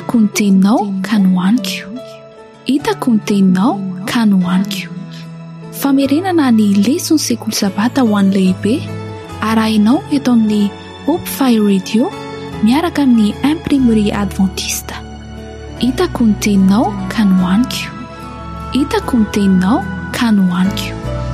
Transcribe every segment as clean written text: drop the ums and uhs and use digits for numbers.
hitako ny teninao ka nohaniko, hitako ny teninao ka nohaniko. Famerenana ny lesona sekoly sabata ho an'ny lehibe arahinao eto amin'ny Hope Fire Radio miaraka amin'ny imprimerie adventiste. Hitako ny teninao ka nohaniko, hitako ny teninao ka nohaniko.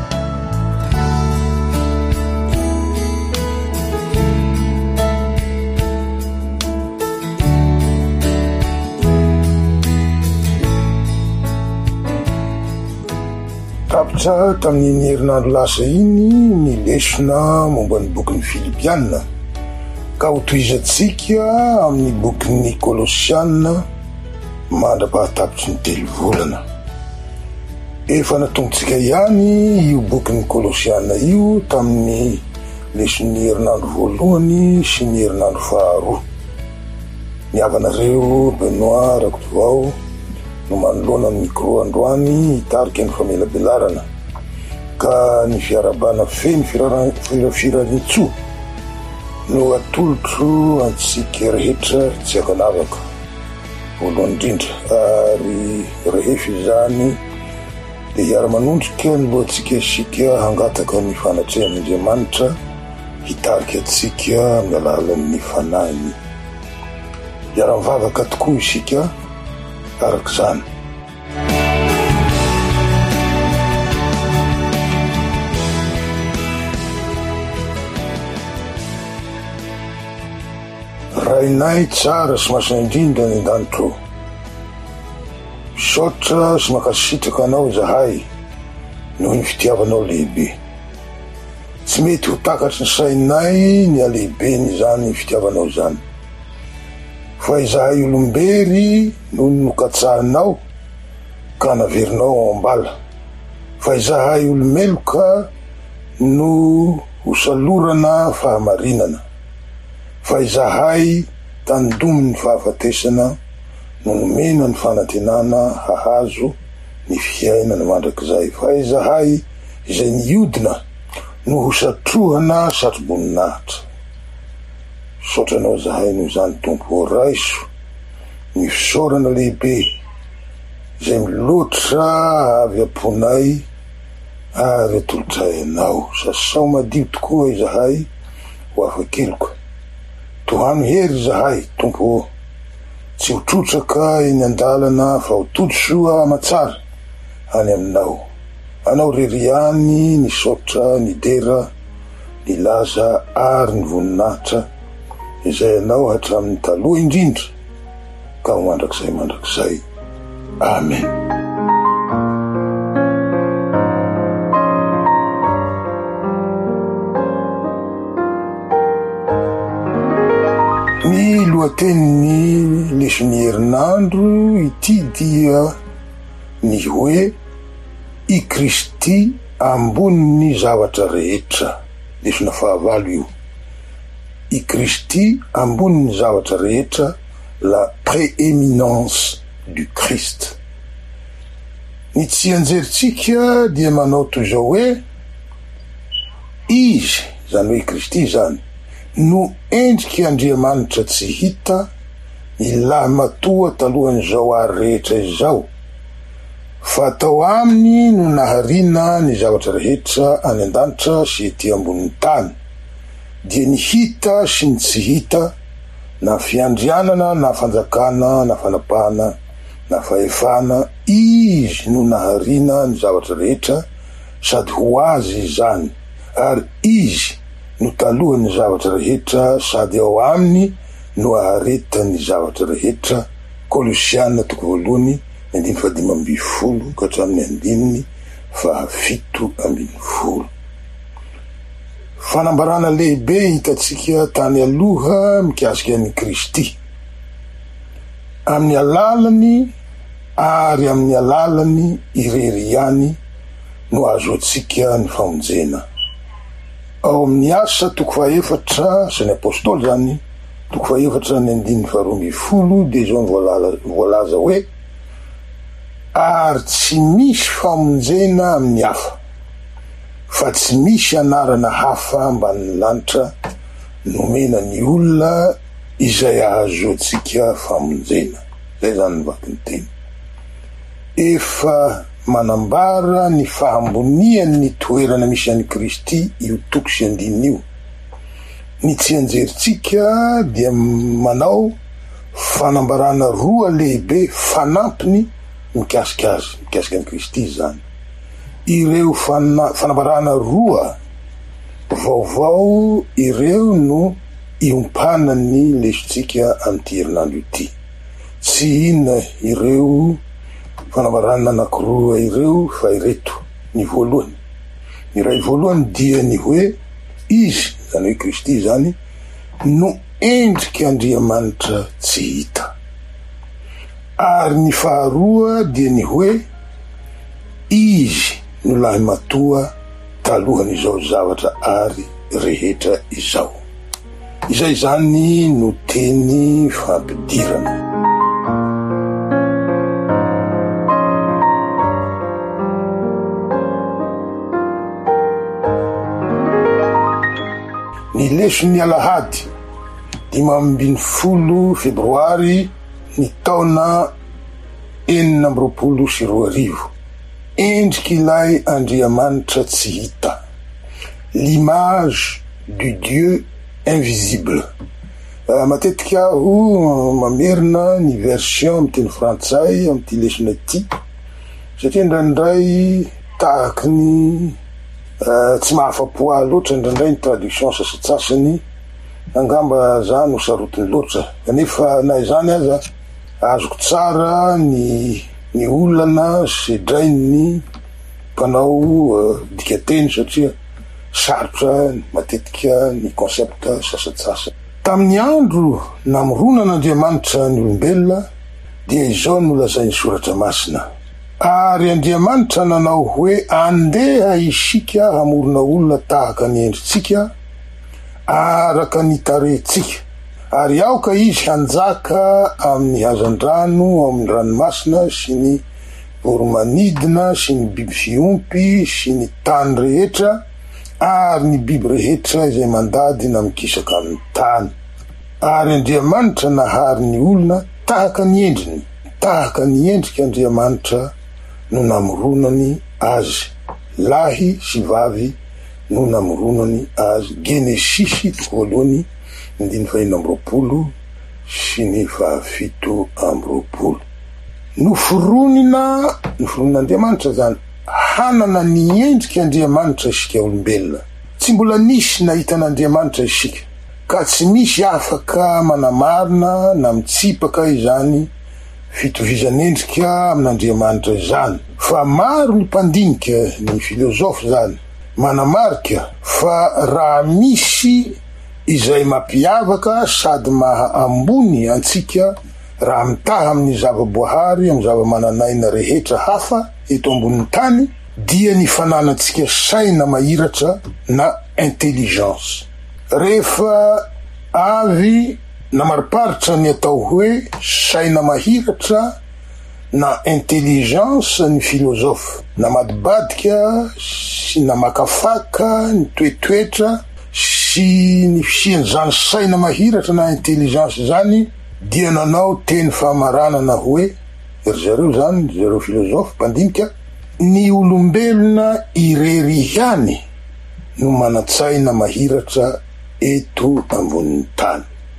Tapitra tamin'ny herinandro lasa iny ny lesona momba ny bokin'ny Filipianina ka ho toizantsika amin'ny bokin'ny Kolosianina mandra-pahatapitry ny 3 volana. Efa natongotsika ihany io bokin'ny Kolosianina io tamin'ny leson'ny herinandro voalohany sy ny herinandro faharoa. Ny havanareo Benoît Rakotovao no manoloana ny micro androany hitarika ny famelabelarana ka ny fiarabana feny firarintso no atolotro antsika rehetra tsy akanavaka voalohany indrindra, ary rehefa izany dia hiara-manondrika ny lohantsika isika hangataka ny fanatrehan'Andriamanitra hitarika antsika amin'ny alalan'ny fanahiny. Hiara-mivavaka tokoa isika araka izany. Rainay tsara sy masina indrindra ny an-danitro, misaotra sy makasitraka anao zahay noho ny fitiavanao lehibe. Tsy mety ho takatry ny sainay ny alehiben' izany ny fitiavanao izany, fa izahay olombery no nokatsahanao ka naverinao ao ambala, fa izahay olomeloka no hosalorana fahamarinana, fa izahay tandominy fahafatesana no nomena ny fanantenana hahazo ny fiainana mandrakizay, fa izahay izay niodina no hosatrohana satroboninahitra. Saotranao zahay noho izany tompo raiso ny fisaorana lehibe izay miloatra avy amponay ary atolotrainao. Sasao madio tokoa izahay ho afakeloko. Tohano hery izahay tompo, tsy ho trotraka eny an-dalana fa ho todsoa amatsara any aminao. Anao reriany ny saotra, ny dera, ny laza ary ny voninahitra izay anao hatramin'ny taloha indrindra ka ho mandrakizay. Amen. Ny lohatenin'ny leson'ny herinandro ity dia ny hoe i Kristy ambony zavatra rehetra. Lesona fahavalo io. I Kristy ambony zavatra rehetra, la prééminence du Christ. Ny tsy anjeritsika dia manao toy izao hoe izy, zany hoe Kristy zany, no endriky Andriamanitra tsy hita, ilahy matoa talohan'izao ary rehetra izao, fa tao aminy no naharina ny zavatra rehetra any an-danitra sy ety ambonin'ny tany, dia ny hita sy ny tsy hita, na fiandrianana, na fanjakana, na fanapahana, na fahefana, izy no naharina ny zavatra rehetra sady ho azy izany, ary izy no talohan'ny zavatra rehetra sady ao aminy no ahareta ny zavatra rehetra. Kolosianina toko voalohany 15:12 ka hatramin'ny 17:10. Fanambarana lehibe hitatsika tany aloha mikasika ny Kristy. Amin'ny alalany ary amin'ny alalany irery ihany no azo atsika ny famonjena. Ao amin'ny asa toko fahaefatra sy ny apôstôly zany, toko fahaefatra ny 2:12 dia izao voalaza hoe ary tsy misy famonjena amin'ny hafa, fa tsy misy anarana hafa ambanin'ny lanitra nomena ny olona izay ahazoantsika famonjena. zay zany nyvaky ny teny. Efa manambara ny fahamboniany ny toerana misy an'i Kristy io toko sy andininy io. Ny tsy anjeritsika dia manao fanambarana roa lehibe fanampiny mikasika azy, mikasika an'i Kristy zany. Ireo fanambarana roa vaovao ireo no iompanany lesitsika amty herinandro ity. Tsy inona ireo fanambarana anankiroa ireo fa ireto. Ny voalohany, ny ray voalohany dia ny hoe izy, zany hoe Kristy zany, no endriky Andriamanitra tsy hita. Ary ny faharoa dia ny hoe izy no lahy matoa talohan'izao zavatra ary rehetra izao. Izay zany no teny fampidirana. Ny leson'ny Alahady 15 febroary ny taona 1922. Endriky ilay Andriamanitra tsy hita. L'image du Dieu invisible. Matetika aho mamerina ny version am'teny frantsay am'ty lesona ity satria ndraindray tahaky ny tsy mahafapoa loatra ndraindray ny traduction sasatsasany angamba za no sarotiny loatra. Kanefa na izany aza azoko tsara ny olana sedray ny mpanao dikateny satria sarotra matetika ny concept sasatsasany. Tamin'ny andro namoronan'Andriamanitra ny olombelona dia izao no lazainy soratra masina. Ary Andriamanitra nanao hoe andeha isika hamorona olona tahaka ny endritsika araka ny tarehintsika, ary aoka izy hanjaka amin'ny hazandrano, amin'ny ranomasina sy ny voromanidina sy ny biby fiompy sy ny tany rehetra ary ny biby rehetra izay mandady na mikisaka amin'ny tany. Ary Andriamanitra nahary ny olona tahaka ny endriny, tahaka ny endriky Andriamanitra no namoronany azy, lahy sy vavy no namoronany azy. Genesisy 1:20 sy ny 7:20. Noforon'Andriamanitra zany hanana ny endriky Andriamanitra isika olombelona. Tsy mbola nisy nahita an'Andriamanitra isika, ka tsy misy afaka manamarina na mitsipaka izany fitovizan'endrika amin'Andriamanitra zany. Fa maro ny mpandinika, ny filôzofy zany, manamarika fa raha misy izay mampiavaka sady maha-ambony antsika raha mitaha amin'ny zava-boahary, amin'ny zava-mananaina rehetra hafa eto ambonin'ny tany, dia ny fananantsika saina mahiratra na intelligence. Rehefa avy namariparitra ny atao hoe saina mahiratra na intelligence ny filôzofy, namadibadika sy namakafaka ny toetoetra sy ny fisian'izany saina mahiratra na intelligence zany, dia nanao teny famaranana hoe, ery zareo zany, zareo filôzofy mpandinika, ny olombelona irery ihany no manatsaina mahiratra eto ambonin'ny tany.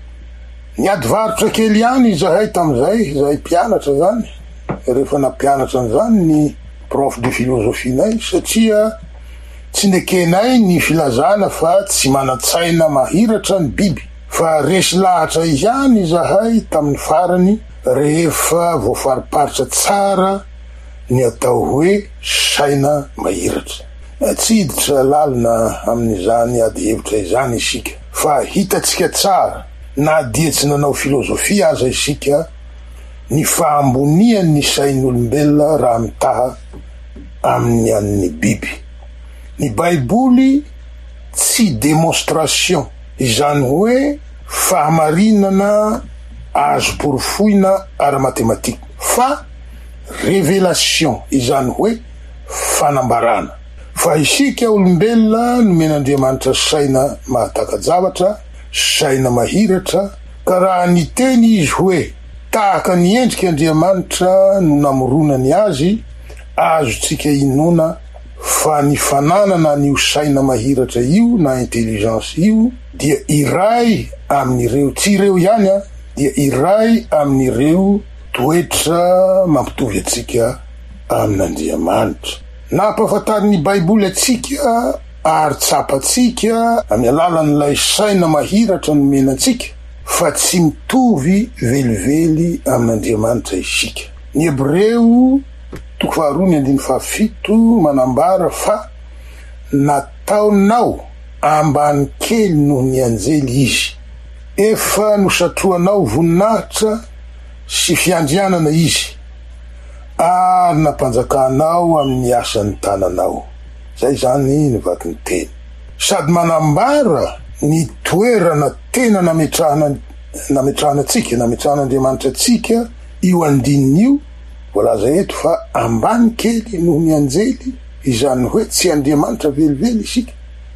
Niady varotra kely ihany izahay tam'izay, izahay mpianatra zany, rehefa nampianatra an'izany ny prof de filôzofinay, satria tsy nekenay ny filazana fa tsy manatsaina mahiratra ny biby, fa resy lahatra ihany izahay tamin'ny farany rehefa voafariparitra tsara ny atao hoe saina mahiratra. Tsy hiditra lalina amin'izany ady hevitra izany isika, fa hitatsika tsara na dia tsy nanao filôzofia aza isika ny fahambonian ny sain'olombelona raha mitaha amin'ny an'ny biby. Ny Baiboly tsy démonstration, izany hoe fahamarinana azo porofoina ara-matematika, fa révélation, izany hoe fanambarana. Fa isika olombelona nomen'Andriamanitra saina mahataka-javatra, saina mahiratra, ka raha niteny izy hoe tahaka ny endriky Andriamanitra no namoronany azy, azotsika inona fa ny fananana ny saina mahiratra io na intelligence io dia iray amin'ireo, tsy ireo ihany dia iray amin'ireo toetra mampitovy atsika amin'Andriamanitra. Nampahafantarin'ny Baiboly atsika ary tsapatsika amin'ny alalan'ilay saina mahiratra nomenantsika fa tsy mitovy velively amin'Andriamanitra isika. Ny Hebreo 2:7 manambara fa nataonao ambany kely noho ny anjely izy, efa nosatroanao voninahitra sy fiandrianana izy, ary nampanjakanao amin'ny asan'ny tananao. Zay zany ny vaky ny teny. Sady manambara ny toerana tena nametrahan'Andriamanitra atsika io andininy io, volaza eto fa ambany kely noho ny anjely, izany hoe tsy Andriamanitra velively isika.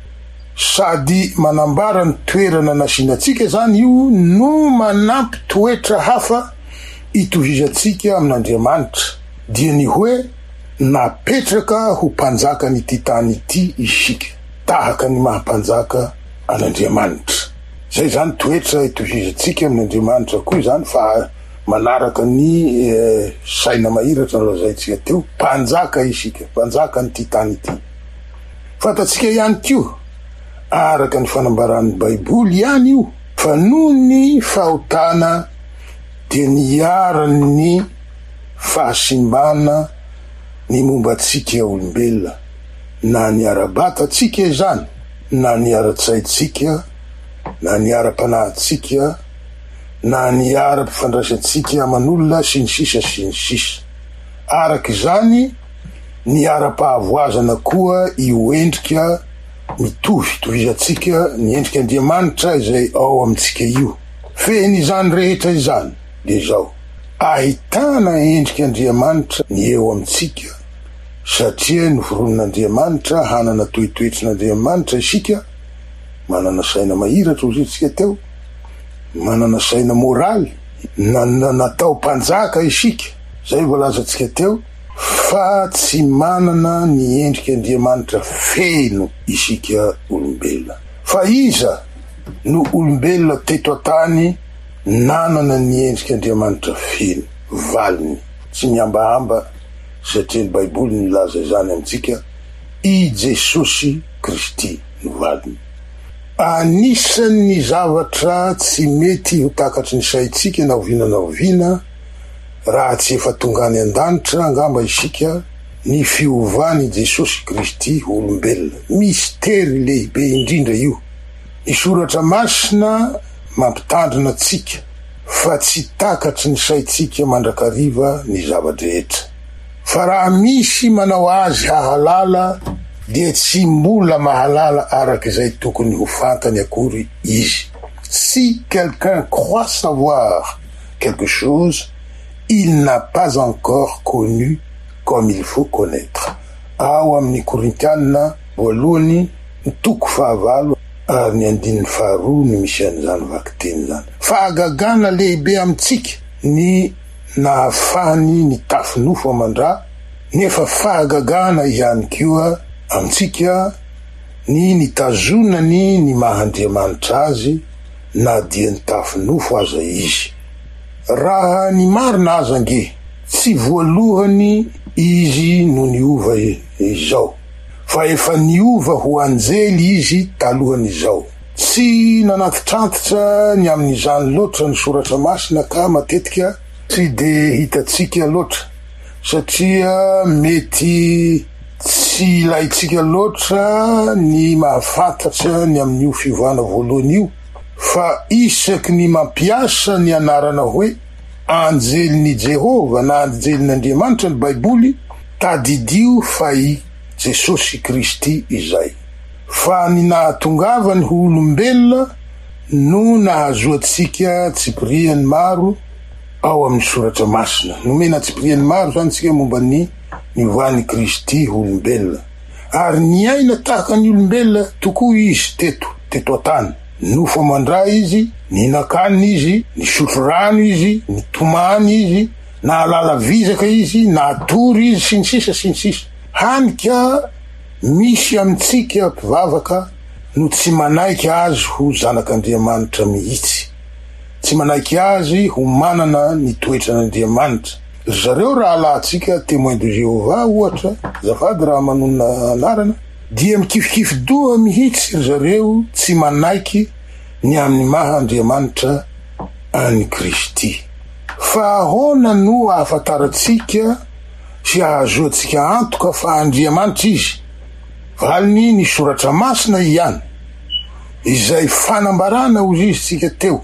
Sady manambara ny toerana nasinatsika zany io no manampy toetra hafa itovizatsika amin'Andriamanitra, dia ny hoe napetraka ho mpanjaka nyty tany ity isika, tahaka ny mahampanjaka an'Andriamanitra. Zay zany toetra itovizatsika amin'Andriamanitra koa zany, fa manaraka ny saina mahiratra nolazaitsika teo, mpanjaka isika, mpanjaka nyty tany ity. Fantatsika ihany kio, araka ny fanambaran'ny Baiboly ihany io, fa noho ny fahotana dia niaran'ny fahasimbana ny momba atsika olombelona, na niara-batatsika izany, na niara-tsaitsika, na niara-panahintsika, na niara-mpifandraisantsika aman'olona sy ny sisa sy ny sisa. Araka izany niara-pahavoazana koa io endrika tovizantsika ny endrika Andriamanitra izay ao amintsika io. Feny izany rehetra izany dia zao: ahitana endrika Andriamanitra ny eo amintsika, satria noforon'Andriamanitra hanana toetoetrin'Andriamanitra isika, manana saina mahiratra ozintsika teo, manana saina moraly, natao mpanjaka isika, zay volazantsika teo, fa tsy manana ny endrika Andriamanitra feno isika olombelona. Fa iza no olombelona teto atany nanana ny endrika Andriamanitra feno? Valiny, tsy miambahamba, satria ny Baiboly nilaza izany amintsika, i Jesosy Kristy no valiny. Anisan'ny zavatra tsy mety ho takatry ny saitsika na oviana raha tsy efa tonga any an-danitra angamba isika ny fiovany Jesosy Kristy olombelona. Misteri lehibe indrindra io. Ny soratra masina mampitandrina atsika fa tsy takatry ny saitsika mandrakariva ny zavadrehetra. Fa raha misy manao azy hahalala dia tsy mbola mahalala arak'izay tokony ho fantany akory izy. Si quelqu'un croit savoir quelque chose, il n'a pas encore connu comme il faut connaître. Ao amin'ny Korintianina 1:9 ary ny 2 ny misy an'izany vaky teny zany. Fahagagana lehibe amintsika ny nahafahany ny tafinofo amandra, nefa fahagagana ihany koa amintsika ny nitazonany ny mahandriamanitra azy na dia ny tafinofo aza izy. Raha ny marina aza nge, tsy voalohany izy no niova izao, fa efa niova ho anjely izy talohany izao. Tsy nanatitrantitra ny amin'izany loatra ny soratra masina ka matetika tsy de hitatsika loatra, satria mety tsy ilaitsika loatra ny mahafantatra ny amin'io fivoana voalohany io, fa isaky ny mampiasa ny anarana hoe anjelin'i Jehova na anjelin'Andriamanitra ny Baiboly, tadidio fa i Jesosy Kristy izay. Fa ny nahatongavany ho olombelona no nahazoatsika tsipiriany maro ao amin'ny soratra masina. Nomena tsipiriany maro zany tsika momba ny nivoan'i Kristy olombelona. Ary ny aina tahaka ny olombelona tokoa izy teto atany. nofo mandray izy, ninakanina izy, nisotro rano izy, nitomany izy, na alala vizaka izy, na atory izy, sy ny sisa. Hanika misy amitsika mpivavaka no tsy manaiky azy ho zanak'Andriamanitra mihitsy, tsy manaiky azy ho manana ny toetran'Andriamanitra. Zareo raha alatsika témoin de Jéhovah ohatra, zafady raha manona anarana, dia mikifikify doha mihitsy zareo tsy manaiky ny amin'ny maha Andriamanitra any Kristy. Fa ahoana no afataratsika sy ahazoatsika antoka fa Andriamanitra izy? Valiny ny soratra masina ihany, izay fanambarana ozy izy tsika teo,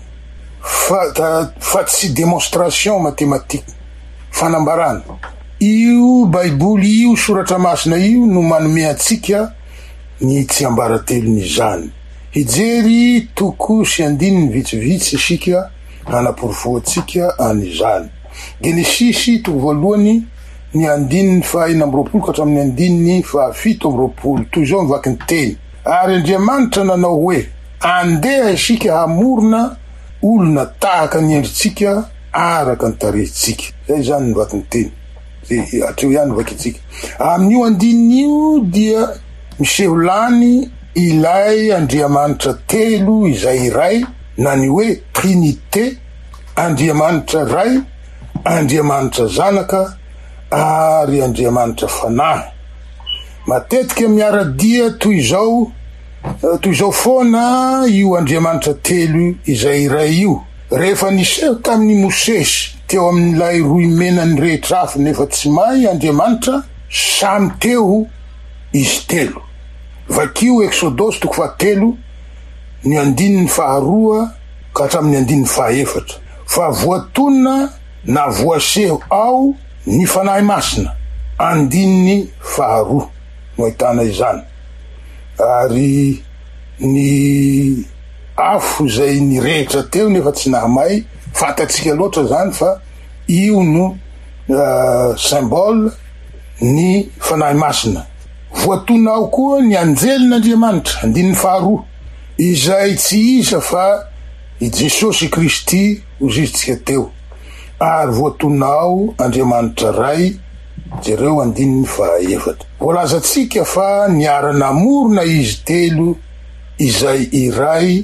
fa tsy démonstration mathématique, fanambarana. Io baiboly io, soratra masina io no manome atsika ny tsy ambaratelony zany. Hijery toko sy andininy vitsivitsy isika hanaporofoatsika an'izany. Genesisy toko voalohany ny andininy fa 4 ka hatramin'ny andininy fa 7. Toy izao mivaky ny teny: ary Andriamanitra nanao hoe, andeha isika hamorona olona tahaka ny endritsika araka ny tarehintsika. Zay zany mivaky ny teny. Atreo ihany vakitsika. Amin'io andininy io dia miseho lany ilay Andriamanitra telo izay iray, na ny hoe Trinité, Andriamanitra ray, Andriamanitra zanaka ary Andriamanitra fanahy. Matetika miaradia toy izao foana io Andriamanitra telo izay iray io. Rehefa niseho tamin'ny Mosesy teo amin'ilay roy menany rehetra hafa nefa tsy may Andriamanitra, samy teo izy telo. Vakio Exodosy toko 3 ny andininy 2 ka hatramin'ny andininy 4. Fa voatonona na voaseho ao ny fanahy masina, andininy 2 no ahitana izany. Ary ny afo zay nirehetra teo nefa tsy nahamay, fatatsika loatra zany fa io no symbole ny fanahy masina. Voatonona ao koa ny anjelin'Andriamanitra, andininy 2, izay tsy isa fa i Jesosy Kristy ozitsika teo. Ary voatonona ao Andriamanitra ray, jereo andininy 4. Voalazatsika fa niara-namorona izy telo izay iray,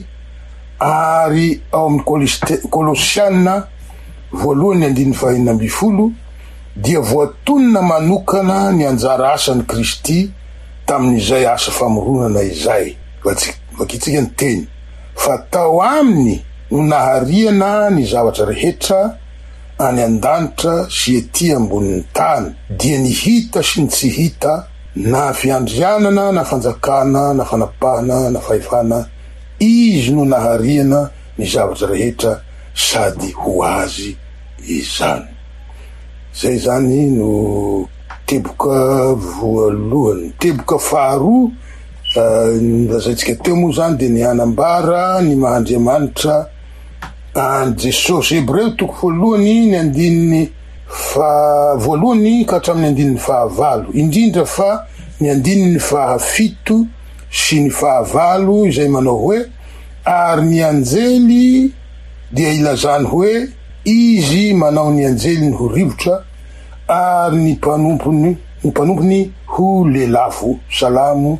ary ao amin'ny Kolosiana voalohany andininy 2, dia voatonona manokana ny anjara asan'ny Kristy tamin'izay asa famoronana izay. Vakitsika ny teny: fa tao aminy no nahariana ny zavatra rehetra any an-danitra sy ety ambonin'ny tany, dia ny hita sy ny tsy hita, na fiandrianana na fanjakana na fanapahana na fahefana, izy no nahariana ny zavatra rehetra sady ho azy izany. Zay zany no teboka voalohany. Teboka 2 lazaitsika teo moa zany de ny hanambara ny mahandriamanitra an Jesosy. Hebreo toko 1 ny andininy voalohany ka hatramin'ny andininy 9, indrindra fa ny andininy 7 sy ny 9 izay manao hoe, ary ny anjely dia ilazany hoe izy manao ny anjeliny ho rivotra, ary ny mpanompony ho lelafo. Salamo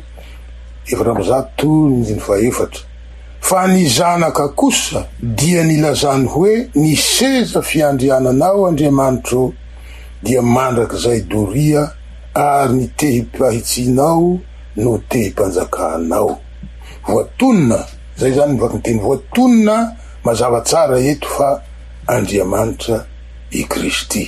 4:4. Fa ny zanaka kosa dia nilazany hoe, ny seza fiandriananao Andriamanitro dia mandrak'izay doria, ary ny tehi-pahitsinao no tehi-panjakanao. Voatonona, zay zany mivaky ny teny, voatonona mazava tsara eto fa Andriamanitra i Kristy.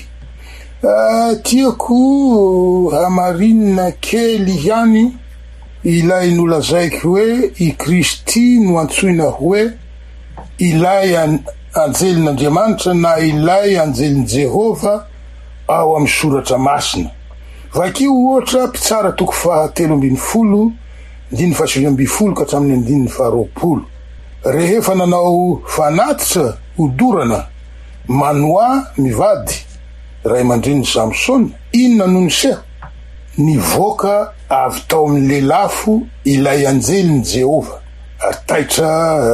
Tiako hamarinina kely ihany ilay nolazaiky hoe i Kristy no antsoina hoe ilay anjelin'Andriamanitra na ilay anjelin'i Jehova ao amin'ny soratra masina. Vakio ohatra mpitsara toko 13 andininy 17 ka hatramin'ny andininy 20. Rehefa nanao fanatitra odorana Manoa mivady ray aman-dreny Samson, inona no niseho? Nivoaka avy tao amin'ny lelafo ilay anjelin' Jehova. ataitra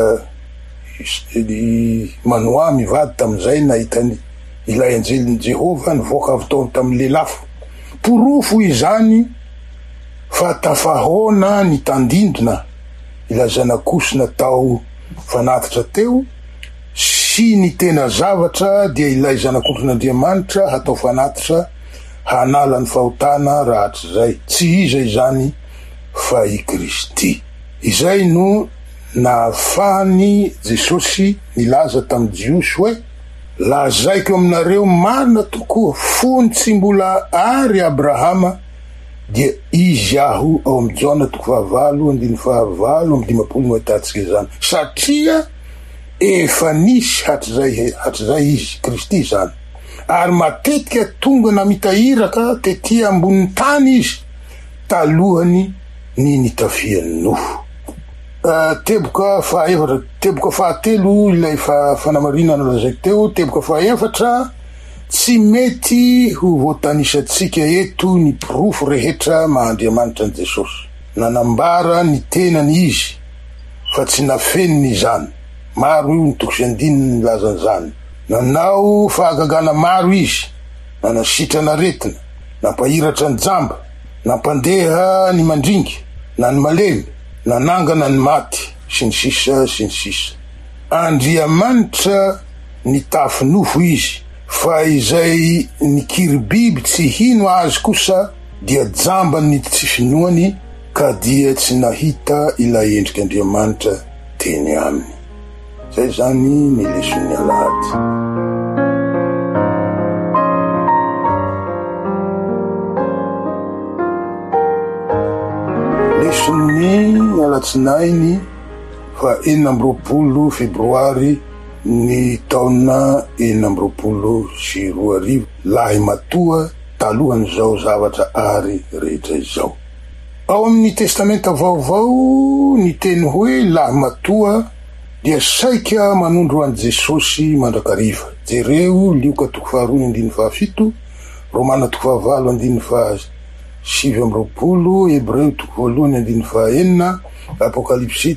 manoa mivady tamizay nahitany ilay anjeliny Jehova nivoaka avy taony tamin'ny lelafo. Porofo izany fa tafahona ny tandindona ilay zanakosina tao fanatitra teo, sy ny tena zavatra dia ilay zanak'Andriamanitra hatao fanatitra hanala ny fahotana rahatry zay. Tsy iza izany fa i Kristy. Izay no nahafahany Jesosy nilaza tamin'ny Jiosy hoe lazaiko aminareo marina tokoa fony tsy mbola ary Abrahama dia izy aho ao amin'ny Jona 9:15 zany, satria efa nisy hatr'izay izy Kristy zany, ary matetika tonga namitahiraka tetỳ ambonin'ny tany izy talohany ny nitafian'ny Noho. Teboka fahatelo ilay fanamarina nalazaiko teo. Teboka fahaefatra, tsy mety ho voatanisantsika eto ny porofo rehetra mahandriamanitra ny Jesosy. Nanambara ny tenany izy fa tsy nafeniny izany. Maro io ny toko sy andininy nilazany zany. Nanao fahagagana maro izy, nanasitra naretina, nampahiratra ny jamba, nampandeha ny mandringy, na ny malemy, nanangana ny maty, sy ny sisa sy ny sisa. Andriamanitra ny tafy nofo izy, fa izay nikiry biby tsy hino azy kosa dia jamba ny tsy finoany, ka dia tsy nahita ilay endriky Andriamanitra teny aminy. Zay zany ny leson'ny Alahady. Leson'ny alatsinainy fa 20 febroary ny taona 2022 lahy matoa talohany zao zavatra ary rehetra izao. Ao amin'ny testamenta vaovao ny teny hoe lahy matoa dia saika manondro an Jesosy mandrakariva. Jereo Lioka 2:7, Romana 2:7, Hebreo 2:9, Apokalipsy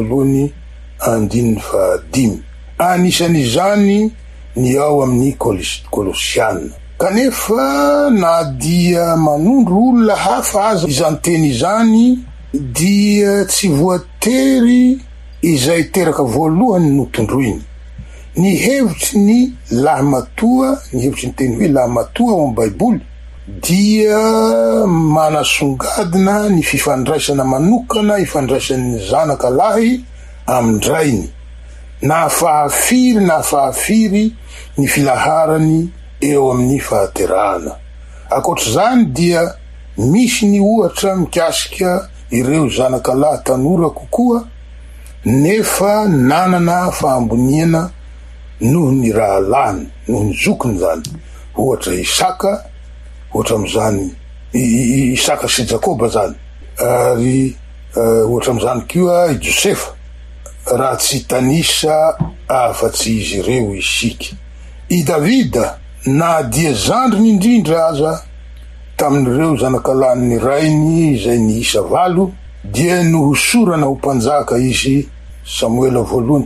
2:5. Anisan'izany ny ao amin'ny Kolosiana. Kanefa na dia manondro olona hafa aza izany teny izany, dia tsy voatery izay teraka voalohany no tondroiny. Ny hevitry ny lahy matoa, ny hevitry ny teny hoe lahy matoa ao amin'ny Baiboly, dia manasongadina ny fifandraisana manokana ifandraisan'ny zanaka lahy amindrainy, na fahafiry ny filaharany eo amin'ny fahaterahana. Akoatr'izany dia misy ny ohatra mikasika ireo zanaka lahy tanora kokoa, nefa nanana fahamboniana noho ny rahalany, noho ny zokiny zany. Ohatra Isaka, ohatra am'izany Isaka sy Jakoba zany, ary ohatra am'izany koa i Josefa, raha tsy tanisa afa-tsy izy ireo isika. I Davida, na dia zandriny indrindra aza tamin'ireo zanakalahin'ny rainy izay niisa 8, dia nohosorana ho mpanjaka izy. Samuela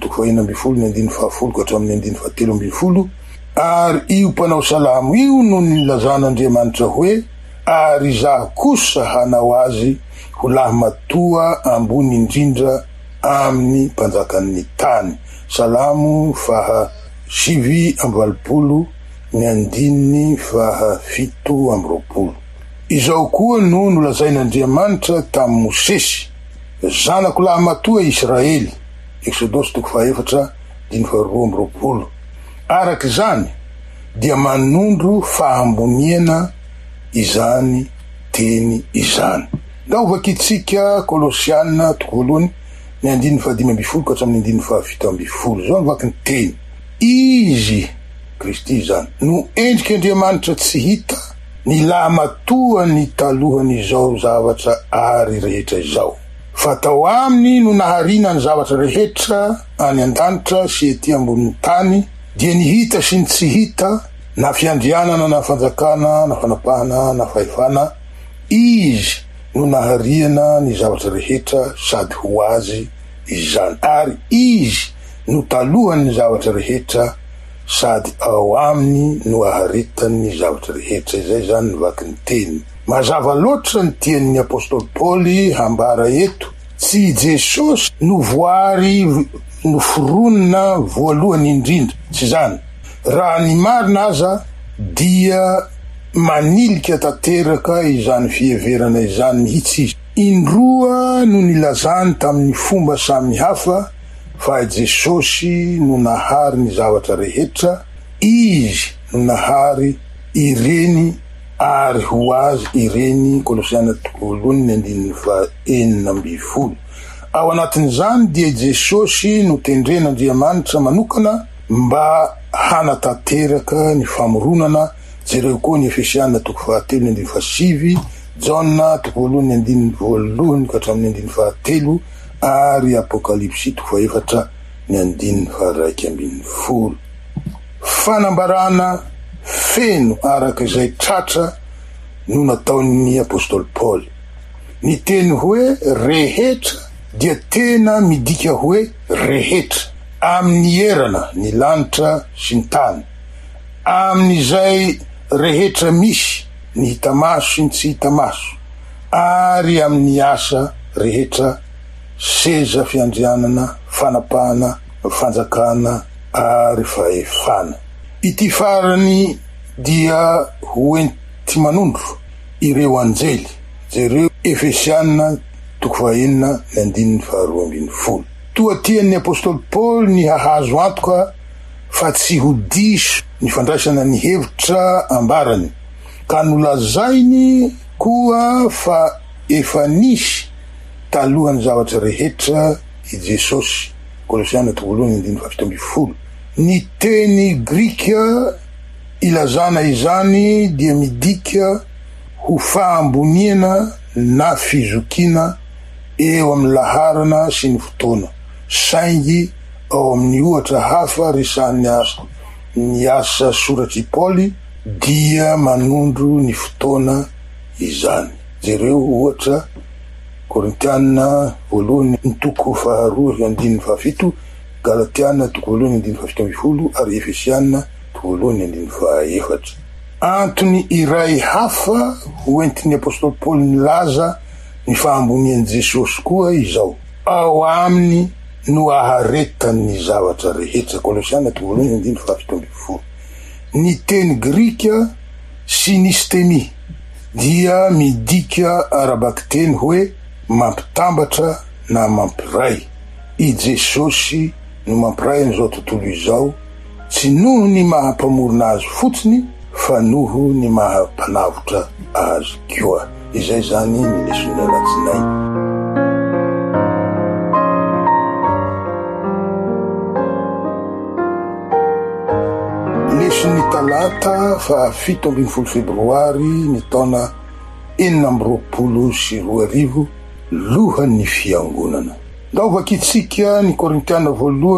1:12-17, ary io mpanao salamo io no nilazan'Andriamanitra hoe, ary izaho kosa hanao azy ho lahy matoa ambony indrindra amin'ny mpanjakan'ny tany. Salamo 7:20, ny andininy 7:20. Izao koa no nolazain'Andriamanitra tamin'ny Mosesy, zanako lahy matoa Israely, Exodosy 4:12. Arak' izany dia manondro fahamboniana izany teny izany. Naovakitsika Kolosiana 1:15 17. Zao vaky ny teny. Izy Kristy zany no endriky Andriamanitra tsy hita, ny lahy matoa ny talohany izao zavatra ary rehetra izao. Fa tao aminy no naharina ny zavatra rehetra any an-danitra sy ety ambonin'ny tany, dia ny hita sy ny tsy hita, na fiandrianana na fanjakana na fanapahana na fahefana. Izy no nahariana ny zavatra rehetra, sady ho azy izany, ary izy no talohan'ny zavatra rehetra sady ao aminy no aharetan'ny zavatra rehetra. Izay zany vaky ny teny. Mazava loatra ny tian'ny apôstôly Paoly hambara eto, tsy Jesosy no voary no foronina voalohany indrindra, tsy zany. Raha ny marina aza dia manilika tanteraka izany fieverana izany mihitsy izy. Indroa no nilazany tamin'ny fomba samy hafa fa Jesosy no nahary ny zavatra rehetra, izy no nahary ireny ary ho azy ireny. Kolosiana 3:9. Ao anatin'izany dia Jesosy no tendren'Andriamanitra manokana mba hanatanteraka ny famoronana. Jereo koa ny Efesiana 4:7, Jona 1:9 ary Apokalipsy 4:1. Fanambarana feno araka izay tratra no nataon'ny apôstôly Paul. Ny teny hoe rehetra dia tena midika hoe rehetra amin'ny erana, ny lanitra sy ny tany, amin'izay rehetra misy, ny hita maso sy ny tsy hita maso, ary amin'ny asa rehetra, seza fiandrianana, fanapahana, fanjakana ary faefana. Ity farany dia hoenti manondro ireo anjely, jereo Efesiana 4:9-12. Toa tian'ny apôstôly Paul ny hahazo antoka fa tsy ho diso ny fandraisana ny hevitra ambarany, ka nolazainy koa fa efa nisy talohan'ny zavatra rehetra i Jesosy. Kolosiana 3:17. Ny teny Grika ilazana izany dia midika ho faamboniana na fizokina eo amin'ny laharana sy ny fotoana, saingy ao amin'ny ohatra hafa resan'ny asa soratry Paoly dia manondro ny fotoana izany. Jereo ohatra Korintiana 1:2-7, Galatiana 1:17 ary Efesiana 1:4. Antony iray hafa hoentin'ny apôstôly Paul nilaza ny faambonian'i Jesosy koa izao, ao aminy no aharetan'ny zavatra rehetra. Kolosiana 1:17. Ny teny Grika synistemi dia midika arabaky teny hoe mampitambatra na mampiray. I Jesosy no mampiray an'izao tontolo izao, tsy noho ny mahampamorona azy fotsiny fa noho ny mahampanavotra azy koa. Izay zany ny lesona latsinay. Lesony talata fa 7 febroary ny taona 2022, lohan'ny fiangonana. Ndao vakitsika ny Korintiana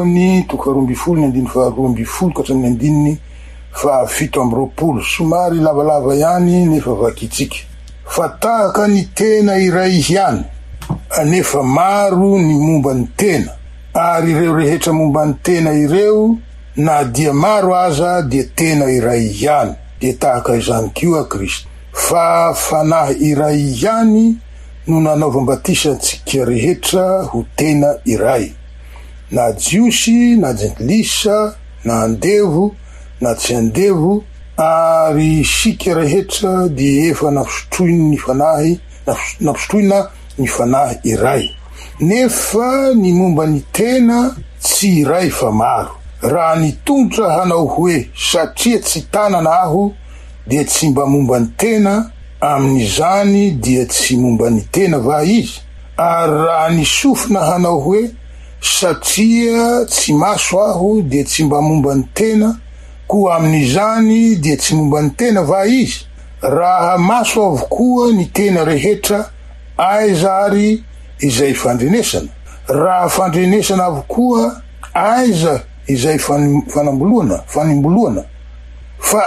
1:12-12 somary lavalava ihany nefa vakitsika. Fa tahaka ny tena iray ihany, anefa maro ny momba ny tena, ary ireo rehetra momba ny tena ireo, na dia maro aza dia tena iray ihany, dia tahaka izany koa Kristo. Fa fanahy iray ihany no nanaovam-batisa antsika rehetra ho tena iray, na jiosy na jentilisa, na andevo na tsy andevo, ary isika rehetra dia efa nafisotroina ny fanahy iray. Nefa ny momba ny tena tsy iray fa maro. Raha nitongotra hanao hoe satria tsy tanana aho dia tsy mba momba ny tena, amin'izany dia tsy momba ny tena va izy. Ary raha nisofina hanao hoe satria tsy maso aho dia tsy mba momba ny tena, koa amin'izany dia tsy momba ny tena va izy. Raha maso avokoa ny tena rehetra, aiza ary izay fandrenesana. Raha fandrenesana avokoa, aiza izay fanimboloana. Fa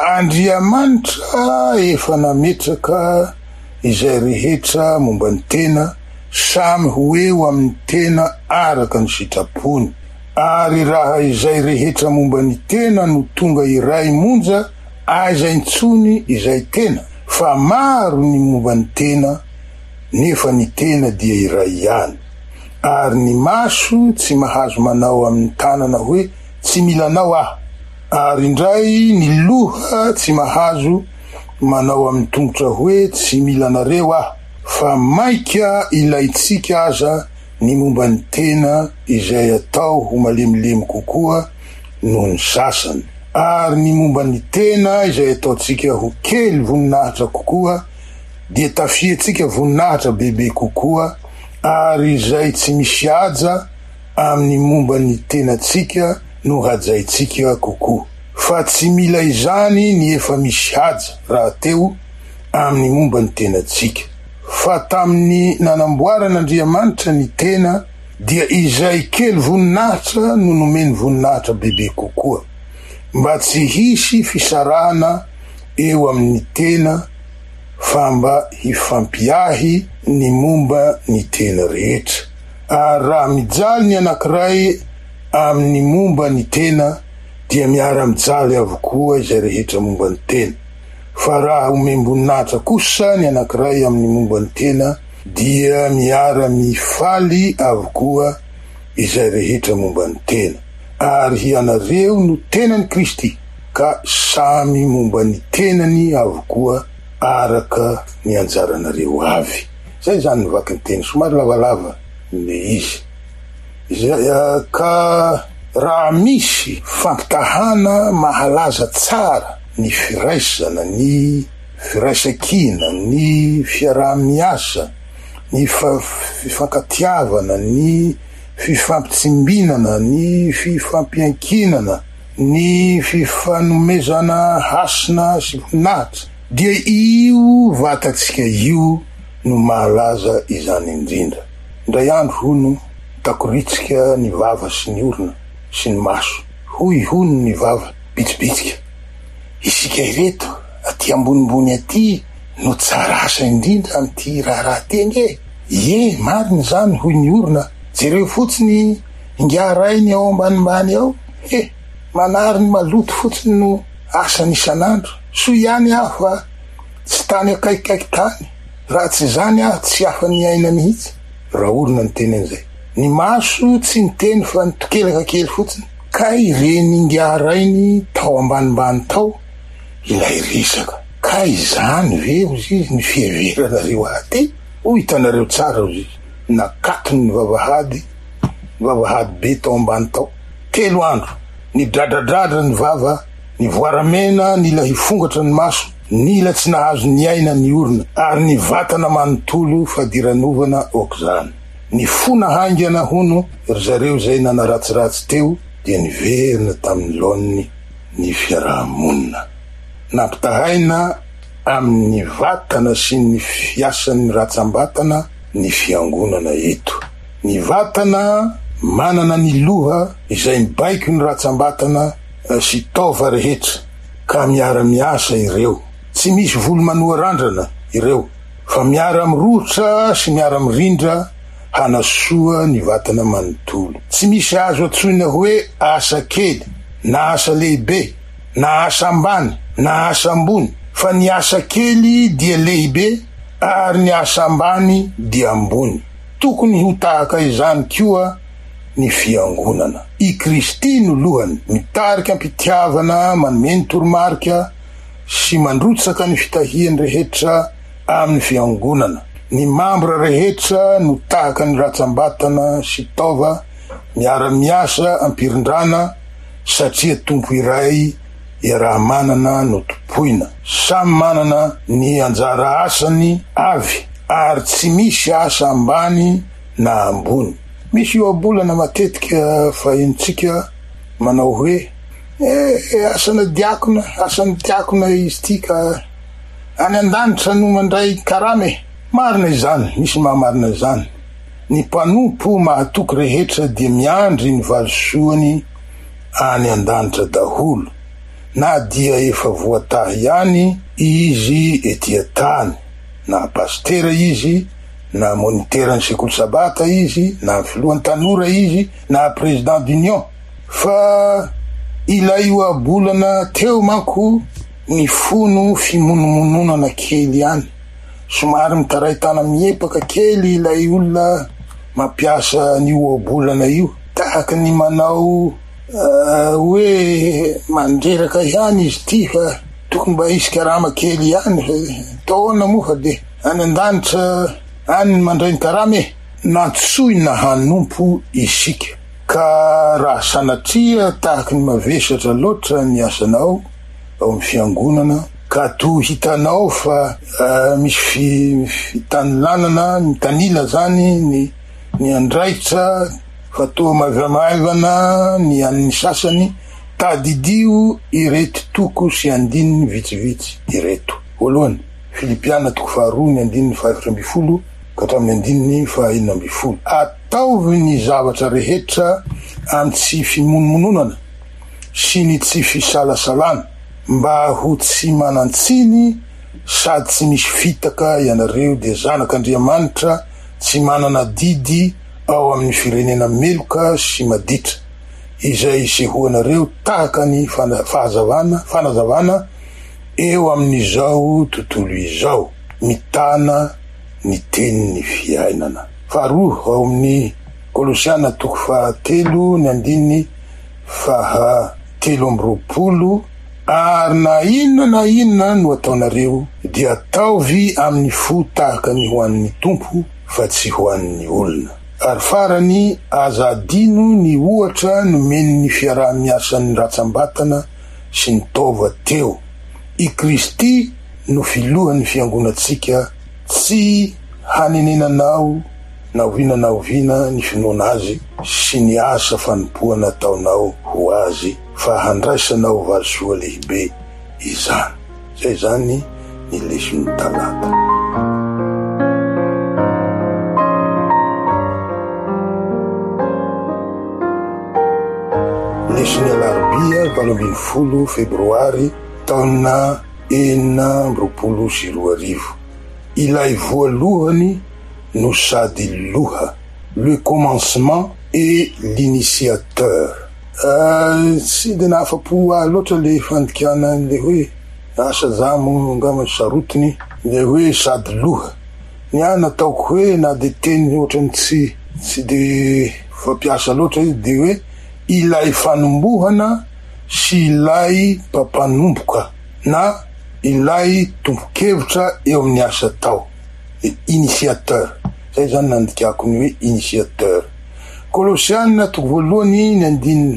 Andriamanitra efa nametraka izay rehetra momba ny tena samy ho eo amin'ny tena araka ny sitrapony, ary raha izay rehetra momba ny tena no tonga iray monja, aiza intsony izay tena, fa maro ny momba ny tena, nefa ny tena dia iray ihany. Ary ny maso tsy mahazo manao amin'ny tanana hoe tsy milanao aho, ary indray ny loha tsy mahazo manao amin'ny tongotra hoe tsy milanareo aho, fa maika ilaitsika aza ny momba ny tena izay atao ho malemilemy kokoa noho ny sasany, ary ny momba ny tena izay ataotsika ho kely voninahitra kokoa dia tafiatsika voninahitra bebe kokoa, ary izay tsy misy aja amin'ny momba ny tenatsika no hajaitsika kokoa. Fa tsy mila izany ny efa misy aja raha teo amin'ny momba ny tenatsika, fa tamin'ny nanamboaran'Andriamanitra ny tena dia izay kely voninahitra no nomeny voninahitra bebe kokoa, mba tsy hisy fisarahana eo amin'ny tena, fa mba hifampiahy ny momba ny tena rehetra. Ary raha mijaly ny anankiray amin'ny momba ny tena dia miara-mijaly avokoa izay rehetra momba ny tena, fa raha omem-boninahitra kosa ny anankiray amin'ny momba ny tena dia miara-mifaly avokoa izay rehetra momba ny tena. Ary hianareo no tenany Kristy, ka samy momba ny tenany avokoa araka ny anjaranareo avy. Zay zany nivaky ny teny, somary lavalava le izy. Ka raha misy fampitahana mahalaza tsara ny firaisana, ny firaisakina, ny fiaraha-miasa, ny fifankatiavana, ny fifampitsimbinana, ny fifampiankinana, ny fifanomezana hasina sy voninahitra, dia io vatatsika io no mahalaza izany indrindra. Ndray andro hono takoritsika ny vava sy ny orona sy ny maso, hoy hono ny vava bitsibitsika, isika ireto aty ambonimbony aty no tsara asa indrindra amty rahateny e. Ie, mariny zany, hoy ny orona, jereo fotsiny ingarainy ao ambanimbany ao, manary ny maloto fotsiny no asa n'isanandro, so ihany aho fa tsy tany akaikaiky tany, raha tsy zany aho tsy afa ny aina mihitsy. Raha orona ny teny an'izay. Ny maso tsy niteny fa nitokelaka kely fotsiny, ka ireny ingarainy tao ambanimbany tao ilay resaka, ka izany ve ozy izy ny fiheveranareo aty? Hoy hitanareo tsara ozy izy, nakatony ny vavahady be tao ambany tao, 3 andro, ny dradradradra ny vava, ny voaramena nila hifongatra ny maso, nila tsy nahazo ny aina ny orona, ary ny vatana manontolo fadiranovana okzany. Ny fona haingana hono ry zareo zay nanaratsiratsy teo dia niverina tamin'ny laoniny ny fiarahamonina, nampitahaina amin'ny vatana sy ny fiasan'ny ratsambatana ny fiangonana eto. Ny vatana manana ny loha izay mibaiko ny ratsambatana sy tova rehetra, ka miara-miasa ireo, tsy misy volo manoarandrana ireo, fa miara-mirotra sy miara-mirindra hanasoa ny vatana manontolo. Tsy misy azo atsoina hoe asa kely, na asa lehibe, na asa ambany, na asa ambony, fa ny asa kely dia lehibe, ary ny asa ambany dia ambony. Tokony ho tahaka izany koa ny fiangonana. I Kristy no lohany, mitarika ampitiavana, manome ny toromarika sy mandrotsaka ny fitahiany rehetra amin'ny fiangonana. Ny mambra rehetra no tahaka ny ratsambatana sy tova, miara-miasa ampirindrana, satria tompo iray raha manana no tompoina, samy manana ny anjara asany avy, ary tsy misy asa ambany na ambony. Misy io abolana matetika fahintsika manao hoe asana diakona izy ty ka any an-danitra no mandray karame. Marina izany, misy mahamarina izany. Ny mpanompo mahatoky rehetra dia miandry ny valisoany any an-danitra daholo, na dia efa voatahy ihany izy etỳ tany, na pastera izy, na moniteran'ny sekoly sabata izy, na filohan'ny tanora izy, na président d'union. Fa ilay oabolana teo manko nifono fimonomononana kely ihany. Somary mitaraitana miepaka kely ilay olona mampiasa ny oabolana io, tahaka ny manao hoe mandreraka ihany izy ty fa tokony mba isy karama kely ihany, taona moa fa de any an-danitra any mandray ny karama nantsoina hanompo isika. Ka raha sanatria tahaka ny mavesatra loatra ny asanao ao amin'ny fiangonana, ka to hitanao fa misy fitany lanana, mitanila zany ny andraitra, fa to mavamaivana ny an'ny sasany, tadidio ireto toko sy andininy vitsivitsy ireto. Voalohany, Filipiana toko faharoa ny andininy 4:10 ka hatramin'ny andininy 5:11. Ataovy ny zavatra rehetra amin'ny tsy fimonomononana sy ny tsy fisalasalana, mba ho tsy manantsiny sady tsy misy fitaka ianareo de zanak'Andriamanitra tsy manana didy ao amin'ny firenena meloka sy maditra, izay sehoanareo tahaka ny fanazavana eo amin'izao tontolo izao, mitana ny tenin'ny fiainana. Faharoa, ao amin'ny Kolosiana toko 3 ny andininy 13:20, ary na inona no ataonareo dia ataovy amin'ny fo tahaka ny ho an'ny Tompo fa tsy ho an'ny olona. Ary farany, aza adino ny ohatra nomeny ny fiaraha-miasan'ny ratsambatana sy ny tova teo. I Kristy no filohan'ny fiangonatsika, tsy hanenenanao na oviana ny finoana azy sy ny asa fanompoana ataonao ho azy, fa handraisanao vazoa lehibe izany. Zay zany ny leson'ny talata. Leson'ny alarobia 20 febroary taona 2024. Ilay voalohany no sady loha, le commencement et l'initiateur. Tsy de nahafapo loatra le fandikana le hoe asa zamo ngama sarotiny le hoe sady loha. Ny ana ataoko hoe na de teny ohatrany tsy de fampiasa loatra izy de hoe ilay fanombohana sy ilay mpampanomboka na ilay tompokevitra eo amin'ny asa tao, initiateur. Zay zany nandikako ny hoe initiateur. Kolosiana toko voalohany ny andininy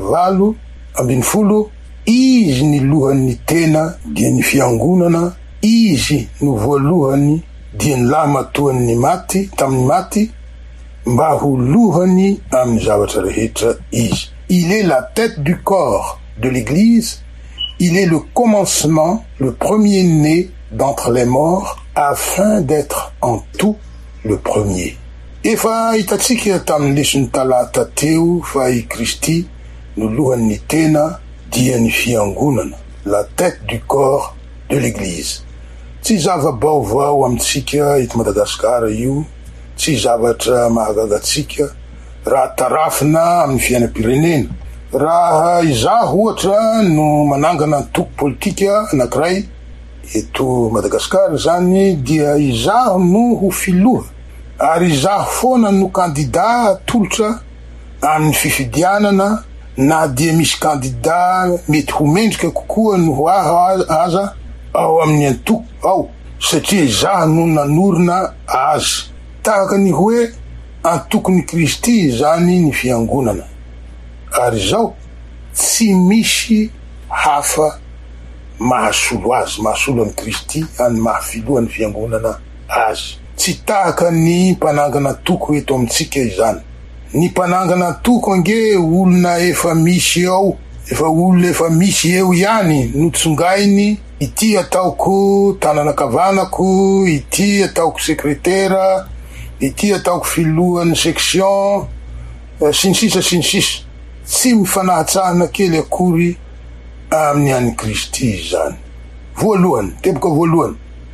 5:20, izy ny lohan'ny tena dia ny fiangonana, izy no voalohany dia ny lamatoan'ny maty tamin'ny maty, mba ho lohany amin'ny zavatra rehetra izy. Il est la tête du corps de l'Église, il est le commencement, le premier-né d'entre les morts, afin d'être en tout le premier. Efa itatsika tamin'ny leson'ny talata teo fa i Kristy no lohan'ny tena dia ny fiangonana, la tête du corps de l'Église. Tsy zava-baovao amintsika eto Madagasikara io, tsy zavatra mahagagatsika, raha tarafina amin'ny fiainam-pirenena. Raha izaho ohatra no manangana toko politika anankiray eto Madagasikara zany, dia izaho no ho filoha, ary izaho foana no kandida tolotra amin'ny fifidianana, na dia misy kandida mety ho mendrika kokoa no ho aza ao amin'ny antoko ao, satria izaho no nanorina azy. Tahaka ny hoe antokony Kristy zany ny fiangonana, ary zao tsy misy hafa mahasolo azy, mahasolo an'i Kristy any mahafilohan'ny fiangonana azy. Tsy tahaka ny mpanangana toko eto amintsika izany. Ny mpanangana toko ange olona efa misy ao, olona efa misy eo ihany no tsongainy, ity ataoko tananakavanako, ity ataoko sekretera, ity ataoko filohan'ny section, sy ny sisa. Tsy mifanahatsahana kely akory amin'ny an'i Kristy zany. Voalohany, teboka voalohany,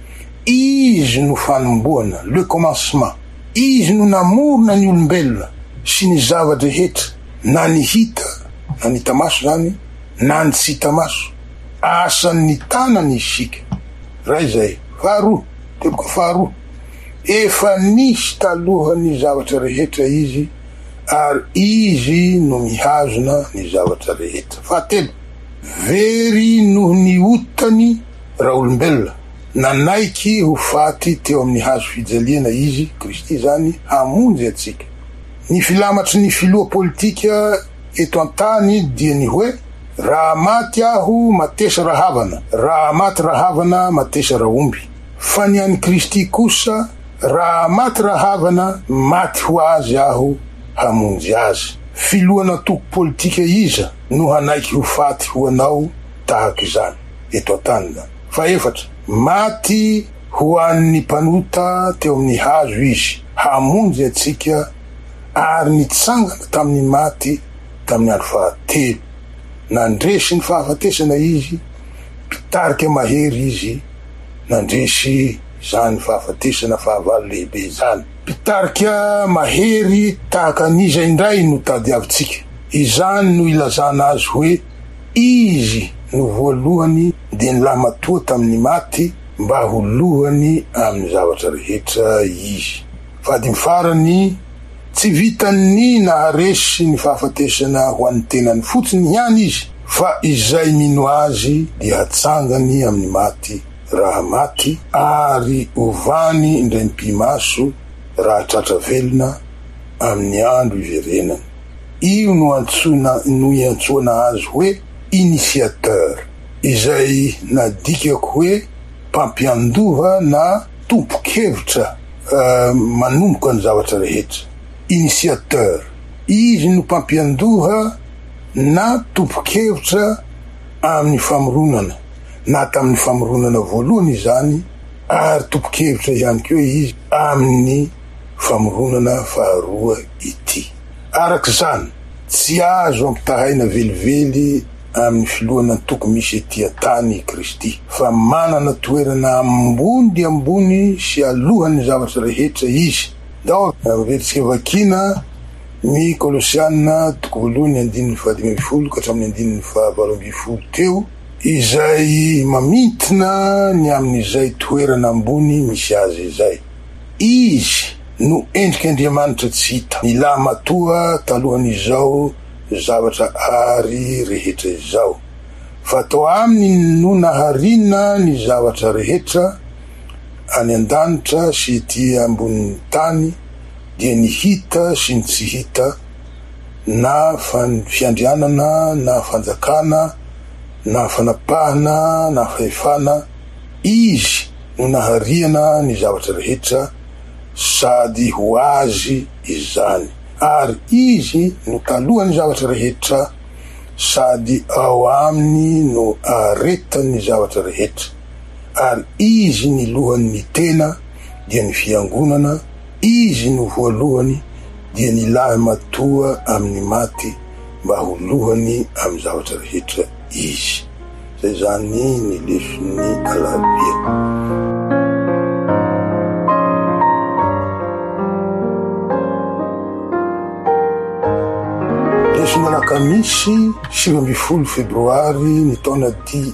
izy no fanomboana, le commencement. Izy no namorona ny olombelona sy ny zavatra rehetra, na ny hita, na ny tamaso zany, na ny tsy tamaso. Asan'ny tanany isika. Ray zay. Faharoa, teboka faharoa. Efa nisy talohan'ny zavatra rehetra izy, ary izy no mihazona ny zavatra rehetra. Fahatelo, very noho ny otany raha olombelona, nanaiky ho faty teo amin'ny hazo fijaliana izy, Kristy zany, hamonjy atsika. Ny filamatry ny filoha politika eto an-tany dia ny hoe, raha maty aho matesa rahavana, raha maty rahavana matesa rahomby. Fa ny an'i Kristy kosa, raha maty rahavana, maty ho azy aho hamonjy azy. Filohana toko politika iza no hanaiky ho faty ho anao tahaka izany eto an-tany. Faefatra, maty ho an'ny mpanota teo amin'ny hazo izy, hamonjy atsika, ary nitsangana tamin'ny maty tamin'ny andro fahatelo. Nandresy ny fahafatesana izy, pitarika mahery izy, nandresy zany fahafatesana fahavalo lehibe zany. Pitarika mahery tahaka an'iza indray no tadiavitsika. Izany no ilazana azy hoe, izy no voalohany dia nilamatoa tamin'ny maty mba ho lohany amin'ny zavatra rehetra izy. Fady mifarany, tsy vitany naharesy ny fahafatesana ho an'ny tenany fotsiny ihany izy, fa izay mino azy dia hatsangany amin'ny maty raha maty, ary ovany indray mpimaso raha tratra velona amin'ny andro iverenany. Io no iantsoana azy hoe initiateur, izay nadikako hoe mpampiandoha na tompo-kevitra manomboka ny zavatra rehetra. Initiateur, izy no mpampiandoha na tompo-kevitra amin'ny famoronana, na tamin'ny famoronana voalohany izany, ary tompo-kevitra ihany koa izy amin'ny famoronana faharoa ity. Arak'izany, tsy azo ampitahaina velively amin'ny filohana toko misy ety an-tany Kristy, fa manana toerana ambony sy alohan'ny zavatra rehetra izy. Dao veritsika vakina ny Kolosiana toko voalohany 1:15 ka hatramin'ny 1:20 teo, izay mamintina ny amin'izay toerana ambony misy azy izay. Izy no endrik'Andriamanitra tsy hita, nilamatoa talohan'izao zavatra ary rehetra izao. Fa tao aminy no naharina ny zavatra rehetra any an-danitra sy ety ambonin'ny tany, dia ny hita sy ny tsy hita, na fiandrianana, na fanjakana, na fanapahana, na fahefana. Izy no nahariana ny zavatra rehetra, sady ho azy izany. Ary izy no talohany zavatra rehetra, sady ao aminy no aretany zavatra rehetra. Ary izy ny lohany tena, dia ny fiangonana. Izy no voalohany, dia ny lahy matoa amin'ny maty, mba ho lohany amin'ny zavatra rehetra izy. Zay zany ny lesony Alarobia. Lesona Alakamisy 20 febroary ny taona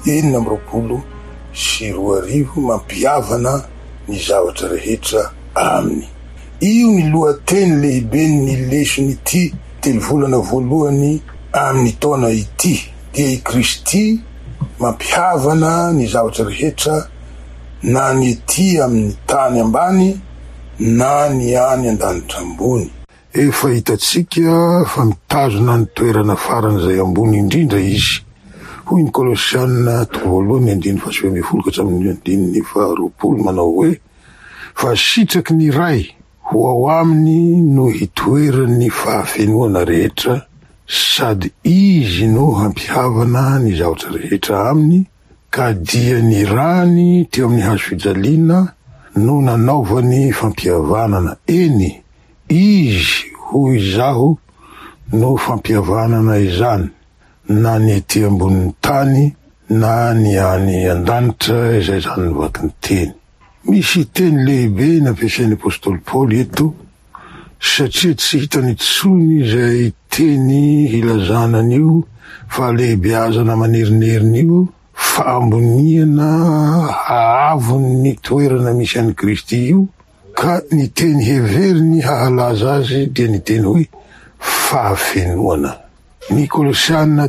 2020, mampiavana ny zavatra rehetra aminy. Io ny lohateny lehibe ny lesony ity telo volana voalohany amin'ny taona ity, dia i Kristy mampihavana ny zavatra rehetra, na ny ety amin'ny tany ambany, na ny any an-danitra ambony. Efa hitatsika fa mitazona ny toerana farany zay ambony indrindra izy. Hoy ny Kolosiana toko voalohany 1:20 ka hatramin'ny 1:20 manao hoe, fa sitraky ny ray ho ao aminy no hitoerany fahafenoana rehetra, sady izy no hampihavana ny zavatra rehetra aminy, ka dia ny rany teo amin'ny hazo fijaliana no nanaovany fampihavanana. Eny, izy hoy izaho no fampihavanana izany, na ny ety ambonin'ny tany, na ny any an-danitra, izay zany vaky ny teny. misy teny lehibe nampiasain'ny apôstôly Paoly eto, satria tsy hitany intsony izay teny ilazanan'io fahalehibeazana manerinerin'io famboniana haavon'ny toerana misy an'i Kristy io, ka ny teny heveriny hahalaza azy dia ny teny hoe fahafenoana. Ny Kolosianina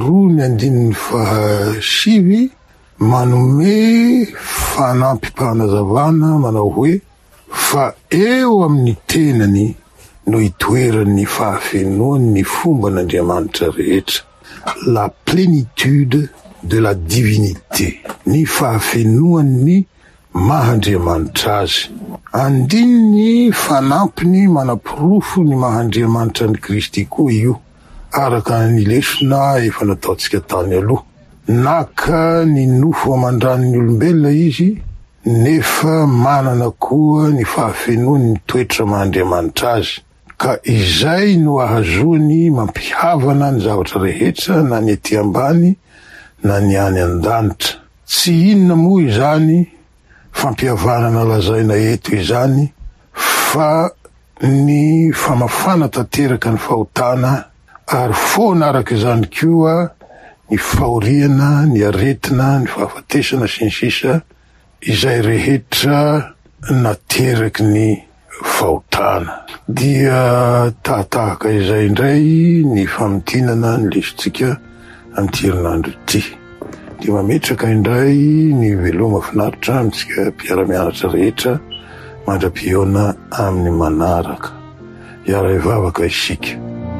2:7 manome fanampim-pahanazavana manao hoe fa eo amin'ny tenany no itoeran'ny fahafenoan'ny fomban'Andriamanitra rehetra, la plénitude de la divinité, ny fahafenoan'ny mahandriamanitra azy. Andininy fanampiny manapirofo ny mahandriamanitra ny Kristy koa io, araka ny lesona efa nataontsika tany aloha. Naka ny nofo amandran'ny olombelona izy, nefa manana koa ny fahafenoan'ny toetra mahandriamanitra azy, ka izay no ahazoany mampihavana ny zavatra rehetra na ny ety ambany na ny any an-danitra. Tsy inona moa izany fampihavanana lazaina eto izany fa ny famafana tanteraka ny fahotana, ary foana araka izany koa ny fahoriana, ny aretina, ny fahafatesana sy ny sisa izay rehetra nateraky ny fahotana. Dia tahatahaka izay indray ny famitinana ny lesontsika amin'ity herinandro ity. Dia mametraka indray ny veloma finaritra amintsika mpiara-mianatra rehetra mandra-pioana amin'ny manaraka. Iara-ivavaka isika.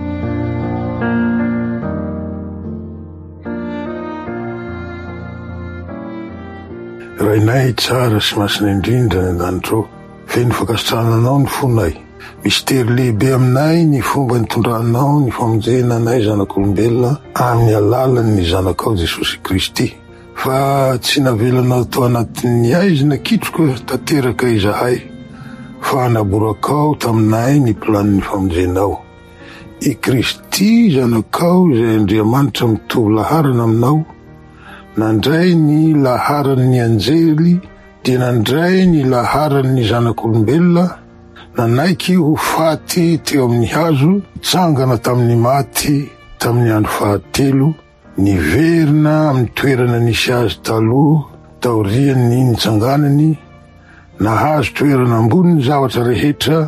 Rainay tsara sy masina indrindra ny an-danitro, feno fakasitrahananao ny fonay. Mistera lehibe aminay ny fomba nitondranao ny famonjena anay zanak'olombelona amin'ny alalan'ny zanakao Jesosy Kristy. Fa tsy navelanao tao anatin'ny aizina kitroka tanteraka izahay, fa naborakao taminay ny planin'ny famonjenao. I Kristy zanakao izay Andriamanitra mitovy laharana aminao, nandray ny laharan'ny anjely, dia nandray ny laharan'ny zanak'olombelona, nanaiky ho faty teo amin'ny hazo, tsangana tamin'ny maty tamin'ny andro fahatelo, niverina amin'ny toerana nisy azy taloha taorian'ny nitsanganany, nahazo toerana ambony ny zavatra rehetra,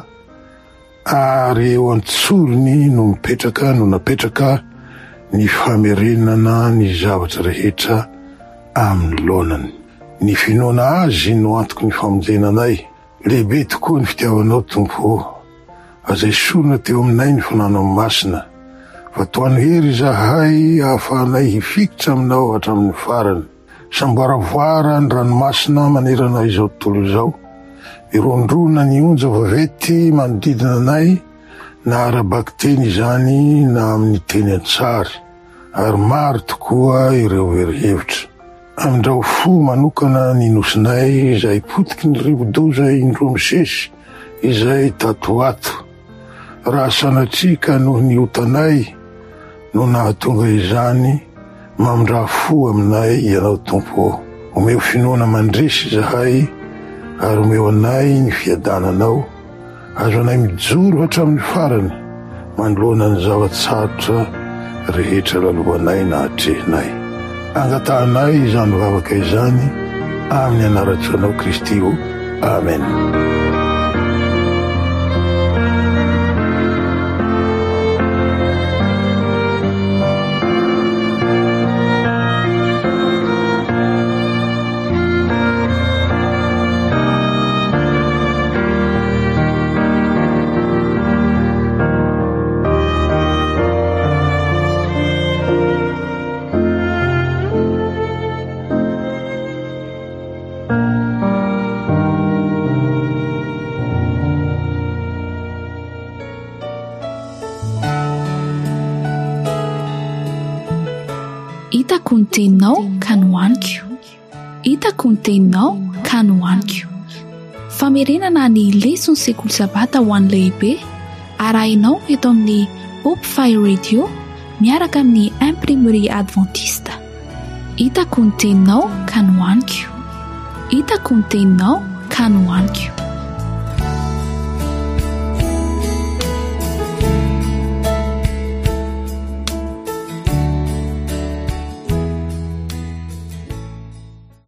ary eo antsorony no napetraka ny famerenana ny zavatra rehetra amin'ny laonany. Ny finoana azy no antoko ny famonjenanay. Lehibe tokoa ny fitiavanao Tompo, azay sorona teo aminay ny fananao masina, fa toano hery izahay ahafahanay hifikitra aminao hatramin'ny farany. Samboaravoara ny ranomasina manerana izao tontolo izao, irondrona ny onja vavety manodidina anay, na arabaky teny izany na amin'ny teny an-tsary, ary maro tokoa ireo verihevitra. Amindrao fo manokana ny nosinay izay potiky ny rivo-doza indroa misesy izay tatoato. Raha sanatrika noho ny otanay no nahatonga izany, mamindra fo aminay ianao Tompo. Omeo finoana mandresy izahay, ary omeo anay ny fiadananao, azo anay mijoro hatramin'ny farany, manoloana ny zavatsarotra rehetra lalohanay na hatrehinay. Angatahanay izany vavaka izany amin'ny anaratranao Kristy io. Amen. Hitako ny teninao ka nohaniko. Hitako ny teninao ka nohaniko. Famerenana ny lesona sekoly sabata ho an'ny lehibe arahinao eto amin'ny Hope Fire Radio miaraka amin'ny imprimerie adventiste. Hitako ny teninao ka nohaniko. Hitako ny teninao ka nohaniko.